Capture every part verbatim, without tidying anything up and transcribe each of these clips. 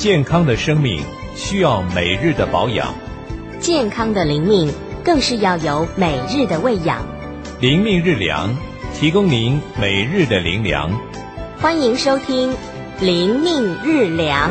健康的生命需要每日的保养， 健康的灵命更是要有每日的喂养。 灵命日粮，提供您每日的灵粮。 欢迎收听灵命日粮。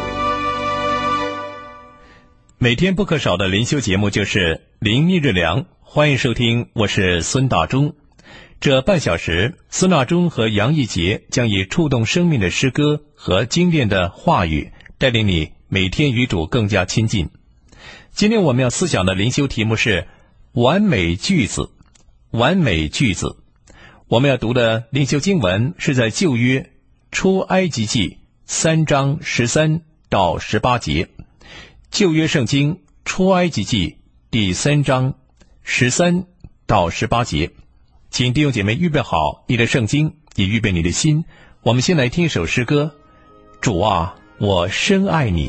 每天不可少的灵修节目就是灵命日粮，欢迎收听，我是孙大中。这半小时，孙大中和杨义杰将以触动生命的诗歌和精炼的话语，带领你每天与主更加亲近。今天我们要思想的灵修题目是完美句子。完美句子，我们要读的灵修经文是在旧约出埃及记三章十三到十八节。旧约圣经出埃及记第三章十三到十八节。请弟兄姐妹预备好你的圣经，也预备你的心。我们先来听一首诗歌，主啊，我深爱你。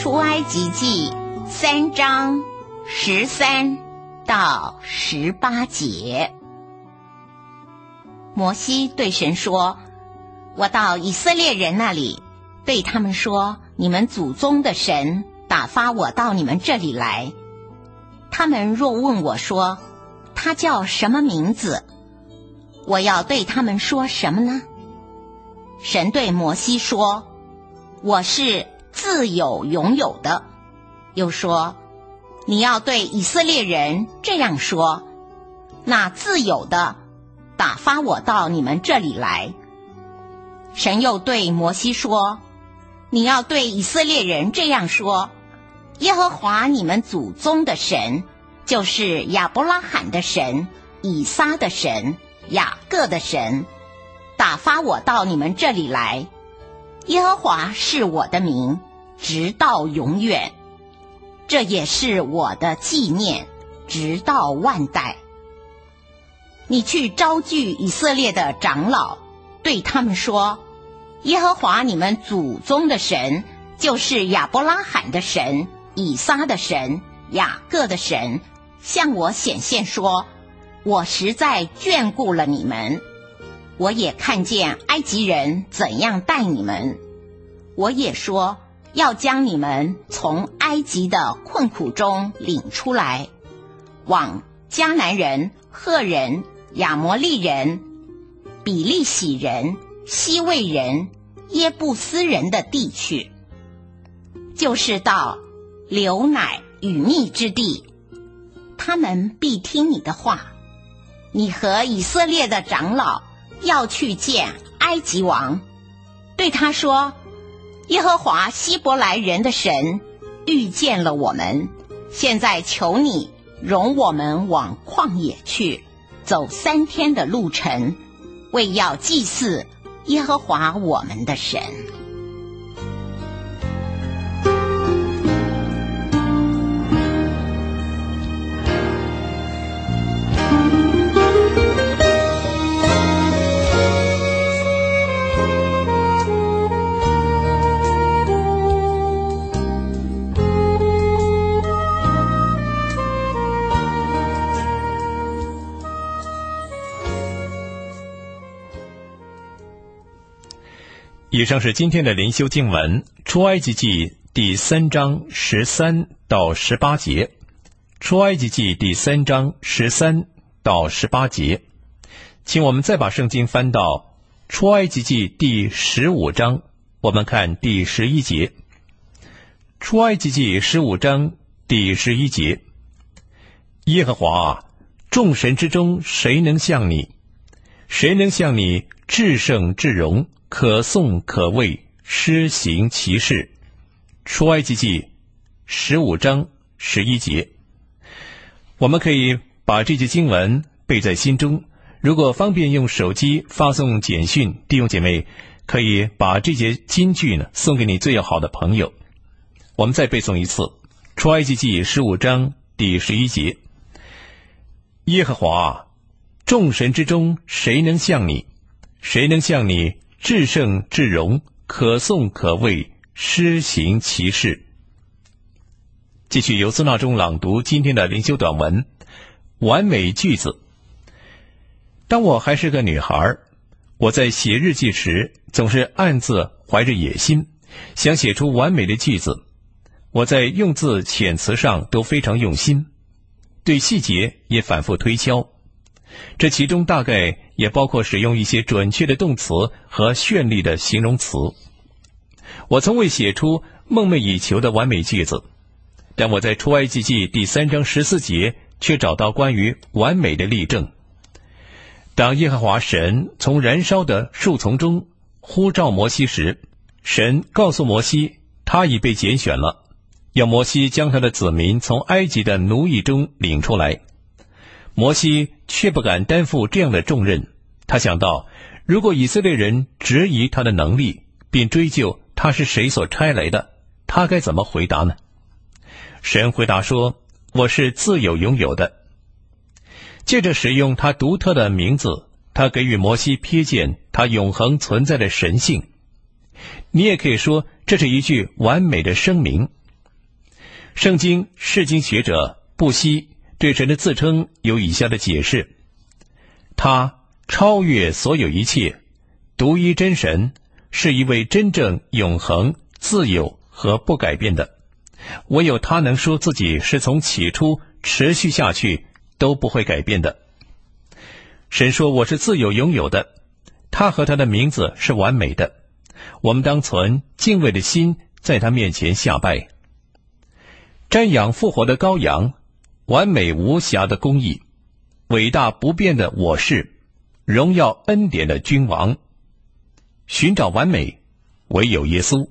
出埃及记三章十三到十八节。摩西对神说，我到以色列人那里，对他们说，你们祖宗的神打发我到你们这里来。他们若问我说，他叫什么名字？我要对他们说什么呢？神对摩西说，我是自有永有的。又说，你要对以色列人这样说，那自有的打发我到你们这里来。神又对摩西说，你要对以色列人这样说，耶和华你们祖宗的神，就是亚伯拉罕的神，以撒的神，雅各的神，打发我到你们这里来。耶和华是我的名，直到永远，这也是我的纪念，直到万代。你去招聚以色列的长老，对他们说，耶和华你们祖宗的神，就是亚伯拉罕的神，以撒的神，雅各的神，向我显现说，我实在眷顾了你们，我也看见埃及人怎样待你们，我也说要将你们从埃及的困苦中领出来，往迦南人、赫人、亚摩利人、比利洗人、西魏人、耶布斯人的地去，就是到流奶与蜜之地，他们必听你的话。你和以色列的长老要去见埃及王，对他说，耶和华希伯来人的神遇见了我们，现在求你容我们往旷野去，走三天的路程，为要祭祀耶和华我们的神。 以上是今天的灵修经文，出埃及记第三章十三到十八节。出埃及记第三章十三到十八节。请我们再把圣经翻到出埃及记第十五章，我们看第十一节。出埃及记十五章第十一节，耶和华啊，众神之中谁能像你？谁能像你至圣至荣，可颂可畏，施行其事？出埃及记十五章十一节。我们可以把这节经文背在心中，如果方便用手机发送简讯，弟兄姐妹可以把这节金句呢送给你最要好的朋友。我们再背诵一次，出埃及记十五章第十一节，耶和华啊，众神之中谁能像你？谁能像你至圣至荣，可颂可畏，施行其事？继续由孙纳中朗读今天的灵修短文，完美句子。当我还是个女孩，我在写日记时总是暗自怀着野心，想写出完美的句子。我在用字遣词上都非常用心，对细节也反复推敲。这其中大概也包括使用一些准确的动词和绚丽的形容词。我从未写出梦寐以求的完美句子，但我在出埃及记第三章十四节却找到关于完美的例证。当耶和华神从燃烧的树丛中呼召摩西时，神告诉摩西他已被拣选了，要摩西将他的子民从埃及的奴役中领出来。摩西却不敢担负这样的重任，他想到，如果以色列人质疑他的能力，并追究他是谁所差来的，他该怎么回答呢？神回答说，我是自有永有的。借着使用他独特的名字，他给予摩西瞥见他永恒存在的神性。你也可以说，这是一句完美的声明， 圣经释经学者布希对神的自称有以下的解释：他超越所有一切，独一真神，是一位真正永恒、自由和不改变的，唯有他能说自己是从起初持续下去都不会改变的。神说我是自由拥有的，他和他的名字是完美的，我们当存敬畏的心在他面前下拜。瞻仰复活的羔羊，完美无瑕的公义，伟大不变的我是，荣耀恩典的君王，寻找完美，唯有耶稣。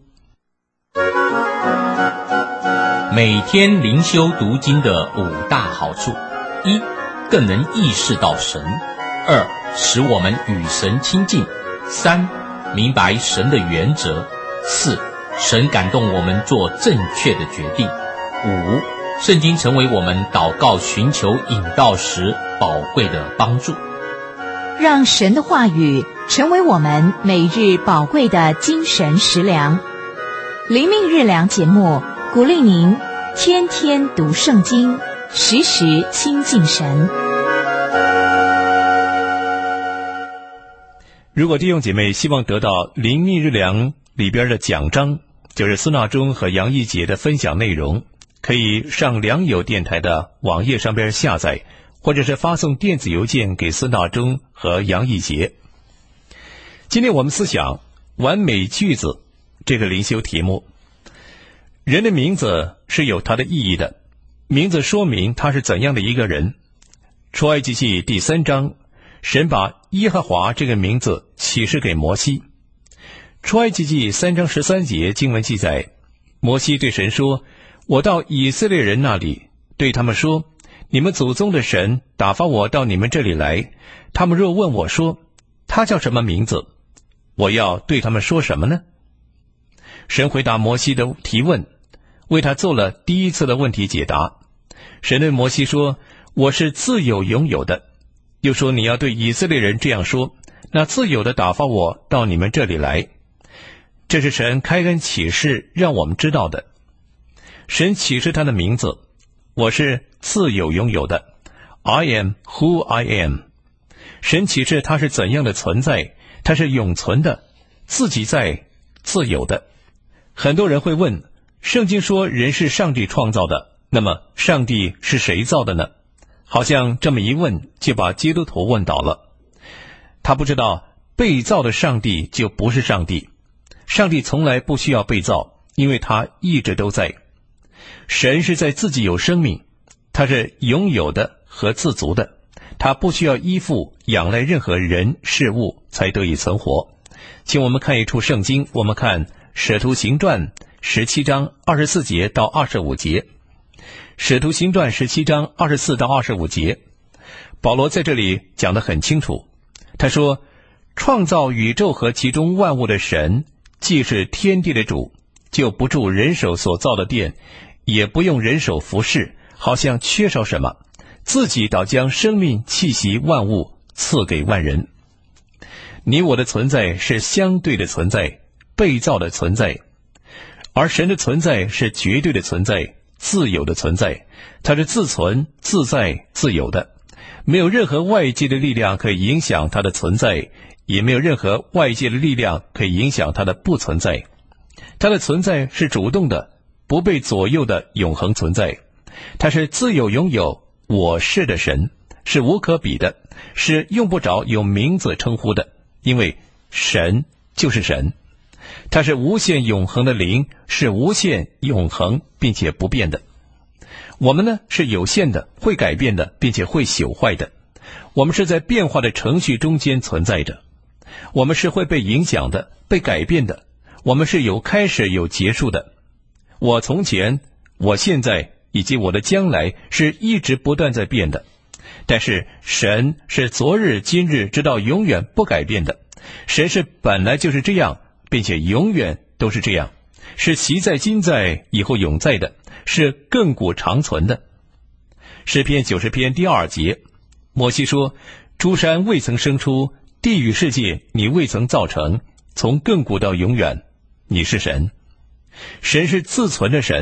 每天灵修读经的五大好处：一、更能意识到神；二、使我们与神亲近；三、明白神的原则；四、神感动我们做正确的决定；五、圣经成为我们祷告寻求引导时宝贵的帮助。 让神的话语成为我们每日宝贵的精神食粮。灵命日粮节目鼓励您天天读圣经，时时亲近神。 如果弟兄姐妹希望得到灵命日粮里边的讲章，就是孙纳中和杨一杰的分享内容，可以上良友电台的网页上边下载，或者是发送电子邮件给孙大中和杨一杰。今天我们思想完美句子这个灵修题目。人的名字是有它的意义的，名字说明他是怎样的一个人。出埃及记第三章，神把耶和华这个名字启示给摩西。出埃及记三章十三节经文记载，摩西对神说，我到以色列人那里，对他们说，你们祖宗的神打发我到你们这里来，他们若问我说，他叫什么名字，我要对他们说什么呢？神回答摩西的提问，为他做了第一次的问题解答。神对摩西说，我是自有拥有的，又说你要对以色列人这样说，那自有的打发我到你们这里来。这是神开恩启示让我们知道的。神启示他的名字，我是自有拥有的， I am who I am。 神启示他是怎样的存在，他是永存的，自己在，自有的。很多人会问，圣经说人是上帝创造的，那么上帝是谁造的呢？好像这么一问就把基督徒问倒了。他不知道被造的上帝就不是上帝，上帝从来不需要被造，因为他一直都在。神是在自己有生命，他是拥有的和自足的，他不需要依附仰赖任何人事物才得以存活。请我们看一处圣经，我们看使徒行传十七章二十四节到二十五节。使徒行传十七章二十四到二十五节，保罗在这里讲得很清楚。他说，创造宇宙和其中万物的神，既是天地的主，就不住人手所造的殿，也不用人手服侍，好像缺少什么，自己倒将生命气息万物赐给万人。你我的存在是相对的存在，被造的存在，而神的存在是绝对的存在，自由的存在，它是自存、自在、自由的，没有任何外界的力量可以影响它的存在，也没有任何外界的力量可以影响它的不存在。它的存在是主动的，不被左右的永恒存在。它是自有拥有我是的神，是无可比的，是用不着有名字称呼的，因为神就是神。它是无限永恒的灵，是无限永恒并且不变的。我们呢是有限的，会改变的，并且会朽坏的。我们是在变化的程序中间存在着，我们是会被影响的，被改变的，我们是有开始有结束的。我从前，我现在以及我的将来是一直不断在变的，但是神是昨日今日直到永远不改变的。神是本来就是这样，并且永远都是这样，是习在今在以后永在的，是亘古长存的。诗篇九十篇第二节，摩西说，诸山未曾生出，地与世界你未曾造成，从亘古到永远，你是神。神是自存的神，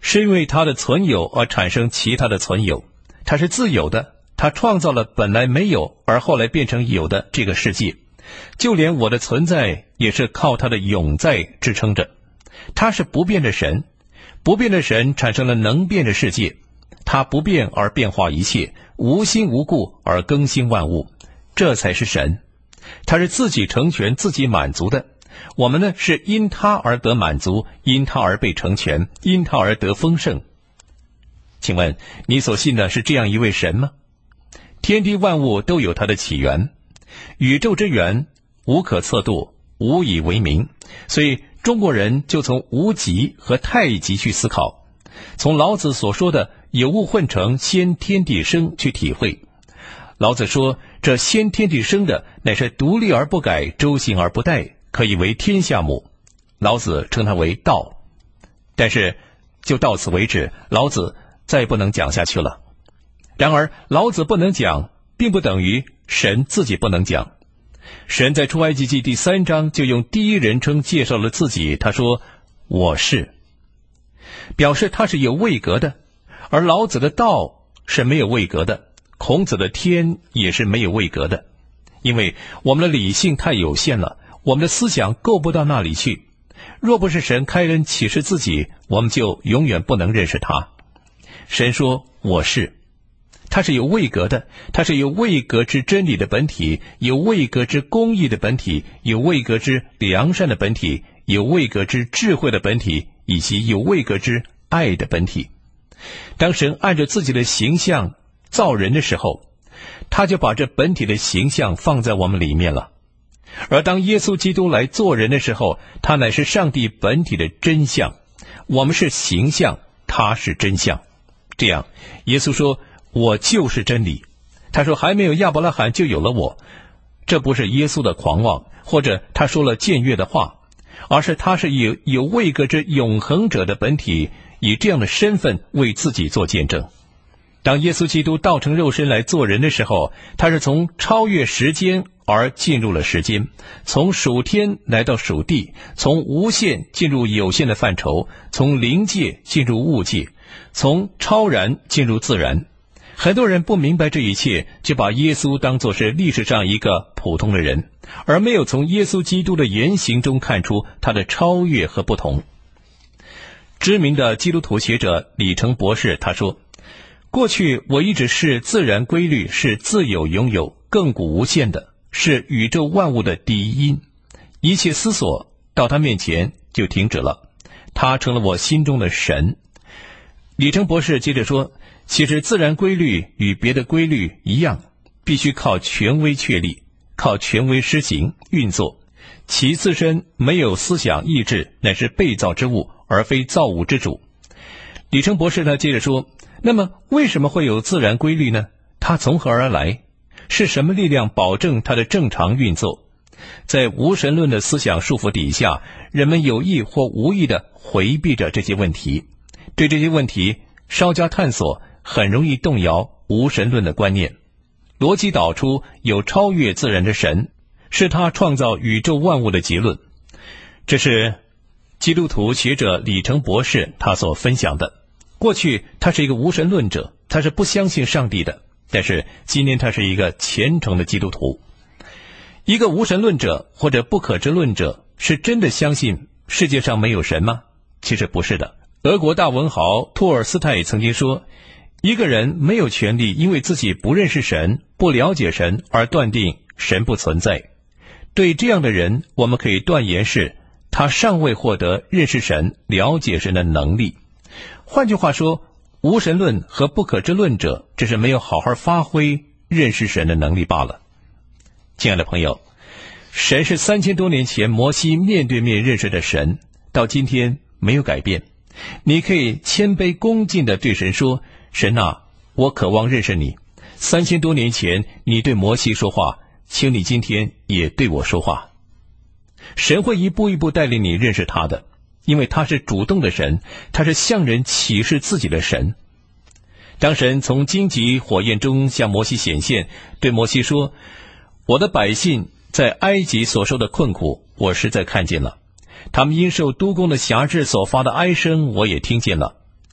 是因为它的存有而产生其他的存有，它是自由的，它创造了本来没有而后来变成有的这个世界。就连我的存在也是靠它的永在支撑着。它是不变的神，不变的神产生了能变的世界，它不变而变化一切，无心无故而更新万物，这才是神。它是自己成全自己满足的，我们呢是因他而得满足，因他而被成全，因他而得丰盛。请问你所信的是这样一位神吗？天地万物都有它的起源，宇宙之源无可测度，无以为名，所以中国人就从无极和太极去思考，从老子所说的有物混成先天地生去体会。老子说这先天地生的乃是独立而不改，周行而不殆，可以为天下母。老子称它为道，但是就到此为止，老子再不能讲下去了。然而老子不能讲，并不等于神自己不能讲。神在出埃及记第三章就用第一人称介绍了自己，他说我是，表示他是有位格的。而老子的道是没有位格的，孔子的天也是没有位格的，因为我们的理性太有限了，我们的思想够不到那里去。若不是神开恩启示自己，我们就永远不能认识他。神说我是，他是有位格的，他是有位格之真理的本体，有位格之公义的本体，有位格之良善的本体，有位格之智慧的本体，以及有位格之爱的本体。当神按照自己的形象造人的时候，他就把这本体的形象放在我们里面了。而当耶稣基督来做人的时候，他乃是上帝本体的真相，我们是形象，他是真相。这样耶稣说我就是真理，他说还没有亚伯拉罕就有了我。这不是耶稣的狂妄，或者他说了僭越的话，而是他是以有位格之永恒者的本体，以这样的身份为自己做见证。当耶稣基督道成肉身来做人的时候，他是从超越时间而进入了时间，从属天来到属地，从无限进入有限的范畴，从灵界进入物界，从超然进入自然。很多人不明白这一切，就把耶稣当作是历史上一个普通的人，而没有从耶稣基督的言行中看出他的超越和不同。知名的基督徒学者李成博士他说，过去我一直视自然规律是自有拥有、亘古无限的，是宇宙万物的第一因，一切思索到他面前就停止了，他成了我心中的神。李成博士接着说，其实自然规律与别的规律一样，必须靠权威确立，靠权威施行运作，其自身没有思想意志，乃是被造之物，而非造物之主。李成博士他接着说，那么为什么会有自然规律呢？它从何而来？是什么力量保证它的正常运作？在无神论的思想束缚底下，人们有意或无意地回避着这些问题，对这些问题稍加探索，很容易动摇无神论的观念，逻辑导出有超越自然的神，是他创造宇宙万物的结论。这是基督徒学者李成博士他所分享的。过去他是一个无神论者，他是不相信上帝的，但是今天他是一个虔诚的基督徒。一个无神论者或者不可知论者是真的相信世界上没有神吗？其实不是的。俄国大文豪托尔斯泰曾经说，一个人没有权利因为自己不认识神、不了解神而断定神不存在。对这样的人，我们可以断言是他尚未获得认识神、了解神的能力。换句话说，无神论和不可知论者只是没有好好发挥认识神的能力罢了。亲爱的朋友，神是三千多年前摩西面对面认识的神，到今天没有改变。你可以谦卑恭敬地对神说，神啊，我渴望认识你。三千多年前你对摩西说话，请你今天也对我说话。神会一步一步带领你认识他的，因为他是主动的神，他是向人启示自己的神。当神从荆棘火焰中向摩西显现，对摩西说，我的百姓在埃及所受的困苦，我实在看见了，他们因受督工的辖制所发的哀声，我也听见了。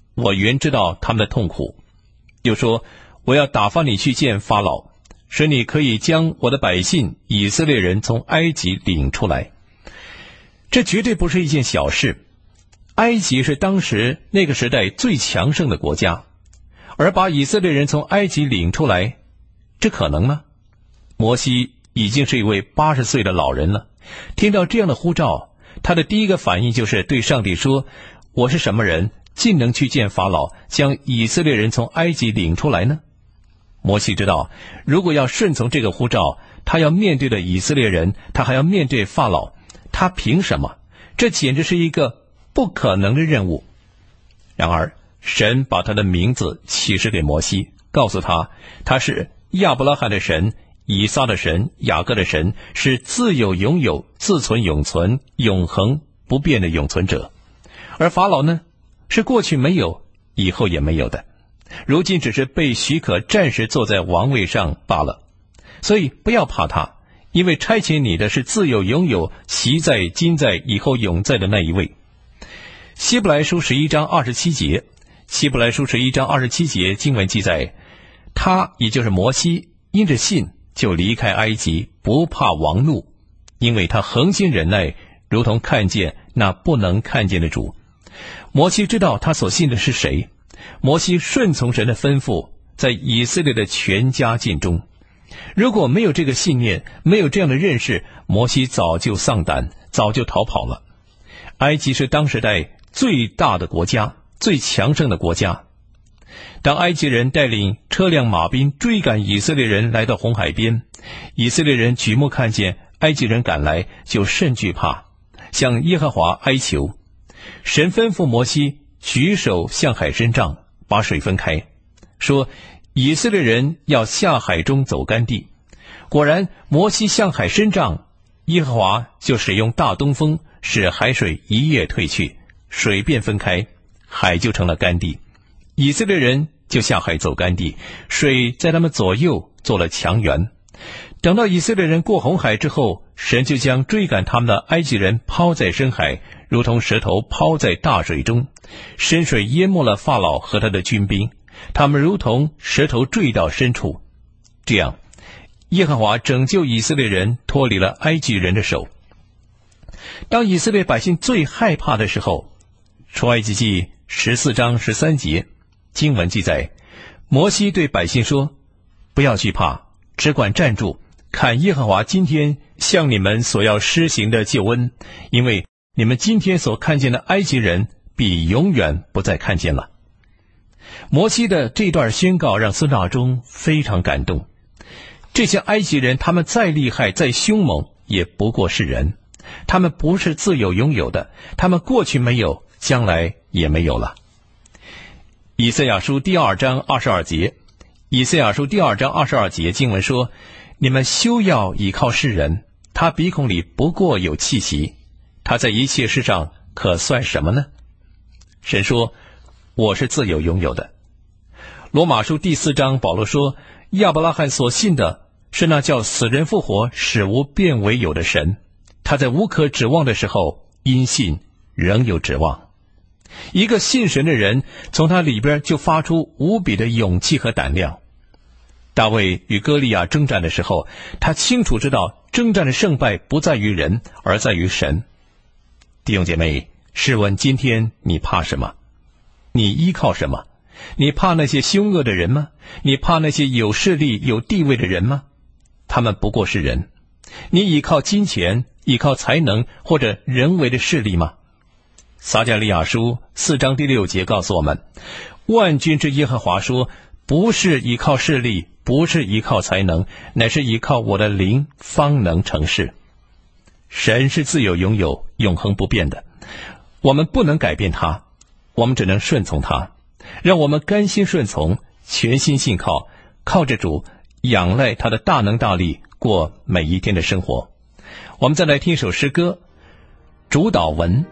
我原知道他们的痛苦。又说，我要打发你去见法老，使你可以将我的百姓以色列人从埃及领出来。这绝对不是一件小事。埃及是当时那个时代最强盛的国家，而把以色列人从埃及领出来，这可能吗？摩西已经是一位八十岁的老人了，听到这样的呼召，他的第一个反应就是对上帝说，我是什么人，竟能去见法老，将以色列人从埃及领出来呢？摩西知道，如果要顺从这个呼召，他要面对的以色列人，他还要面对法老，他凭什么？这简直是一个不可能的任务。然而神把他的名字启示给摩西，告诉他，他是亚伯拉罕的神，以撒的神，雅各的神，是自有永有，自存永存，永恒不变的永存者。而法老呢，是过去没有，以后也没有的，如今只是被许可暂时坐在王位上罢了。所以不要怕他，因为差遣你的是自有永有，习在今在以后永在的那一位。希伯来书十一章二十七节，希伯来书十一章二十七节经文记载，他也就是摩西，因着信就离开埃及，不怕王怒，因为他恒心忍耐，如同看见那不能看见的主。摩西知道他所信的是谁，摩西顺从神的吩咐，在以色列的全家尽忠。如果没有这个信念，没有这样的认识，摩西早就丧胆，早就逃跑了。埃及是当时代最大的国家，最强盛的国家。当埃及人带领车辆马兵追赶以色列人来到红海边，以色列人举目看见埃及人赶来，就甚惧怕，向耶和华哀求。神吩咐摩西举手向海伸杖，把水分开，说以色列人要下海中走干地。果然摩西向海伸杖，耶和华就使用大东风，使海水一夜退去，水便分开，海就成了干地。以色列人就下海走干地，水在他们左右做了墙垣。等到以色列人过红海之后，神就将追赶他们的埃及人抛在深海，如同石头抛在大水中，深水淹没了法老和他的军兵，他们如同石头坠到深处。这样耶和华拯救以色列人脱离了埃及人的手。当以色列百姓最害怕的时候，出埃及记十四章十三节经文记载，摩西对百姓说，不要惧怕，只管站住，看耶和华今天向你们所要施行的救恩，因为你们今天所看见的埃及人必永远不再看见了。摩西的这段宣告让孙大中非常感动。这些埃及人他们再厉害再凶猛，也不过是人，他们不是自有拥有的，他们过去没有，将来也没有了。以赛亚书第二章二十二节，以赛亚书第二章二十二节经文说，你们休要倚靠世人，他鼻孔里不过有气息，他在一切事上可算什么呢？神说，我是自有拥有的。罗马书第四章保罗说，亚伯拉罕所信的是那叫死人复活使无变为有的神，他在无可指望的时候因信仍有指望。一个信神的人，从他里边就发出无比的勇气和胆量。大卫与歌利亚征战的时候，他清楚知道征战的胜败不在于人，而在于神。弟兄姐妹，试问今天你怕什么？你依靠什么？你怕那些凶恶的人吗？你怕那些有势力有地位的人吗？他们不过是人。你依靠金钱，依靠才能或者人为的势力吗？撒迦利亚书四章第六节告诉我们，万军之耶和华说，不是依靠势力，不是依靠才能，乃是依靠我的灵方能成事。神是自有拥有永恒不变的，我们不能改变他，我们只能顺从他。让我们甘心顺从，全心信靠，靠着主，仰赖他的大能大力，过每一天的生活。我们再来听一首诗歌，主导文。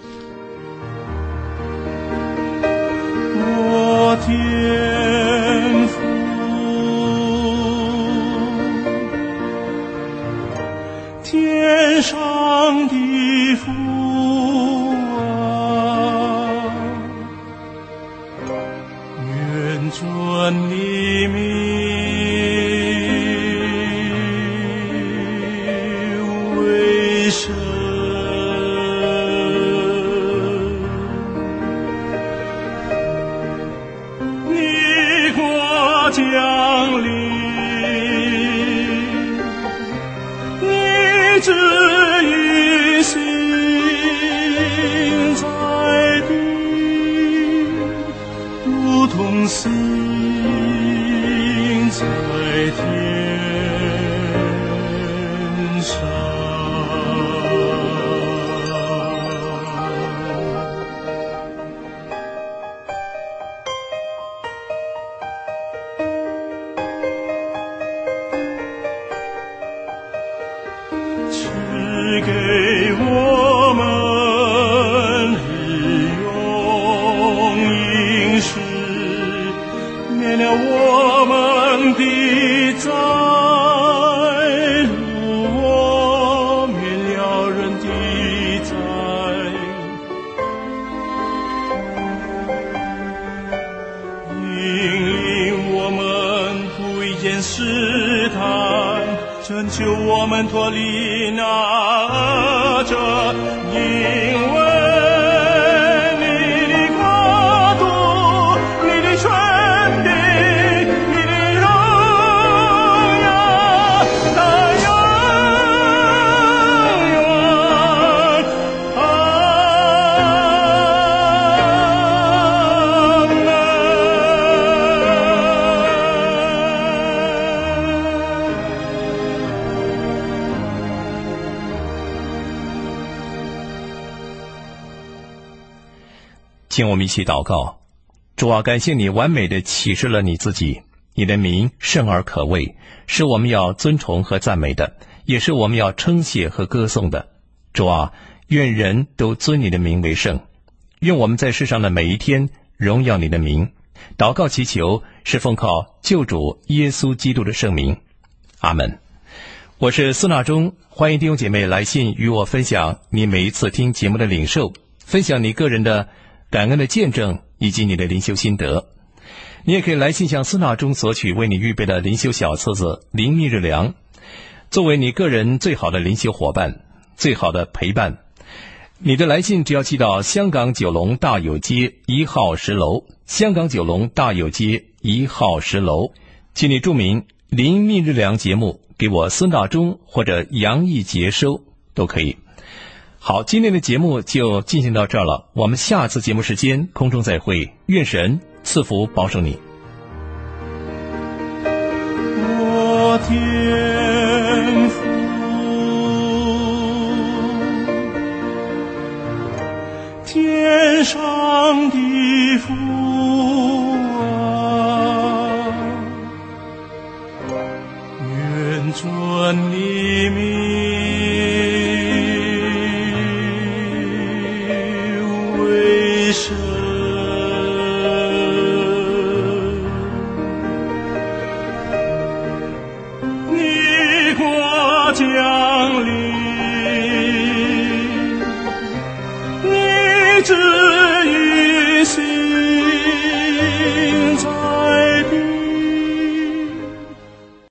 我天父，天上的父啊， 愿尊你名为圣，你国降临，你旨意行在地，如同行在天上。赐给我们日用饮食，免了我们的债务，免了人的债，引领我们不遇见试探，拯救我们脱离那恶者，因为你的国度，你的权柄，你的荣耀，它永远。阿门。 请我们一起祷告。主啊，感谢你完美的启示了你自己，你的名圣而可畏，是我们要尊崇和赞美的，也是我们要称谢和歌颂的。主啊，愿人都尊你的名为圣，愿我们在世上的每一天荣耀你的名。祷告祈求是奉靠救主耶稣基督的圣名，阿们。我是司纳中，欢迎弟兄姐妹来信与我分享你每一次听节目的领受，分享你个人的感恩的见证以及你的灵修心得。你也可以来信向司纳中索取为你预备的灵修小册子《灵命日粮》，作为你个人最好的灵修伙伴，最好的陪伴。你的来信只要寄到香港九龙大有街一号十楼，香港九龙大有街一号十楼，请你注明灵命日粮节目，给我孙大中或者杨义杰收都可以。好，今天的节目就进行到这儿了，我们下次节目时间空中再会，愿神赐福保守你。 我天父，天上的父啊，愿尊你名为圣，你国家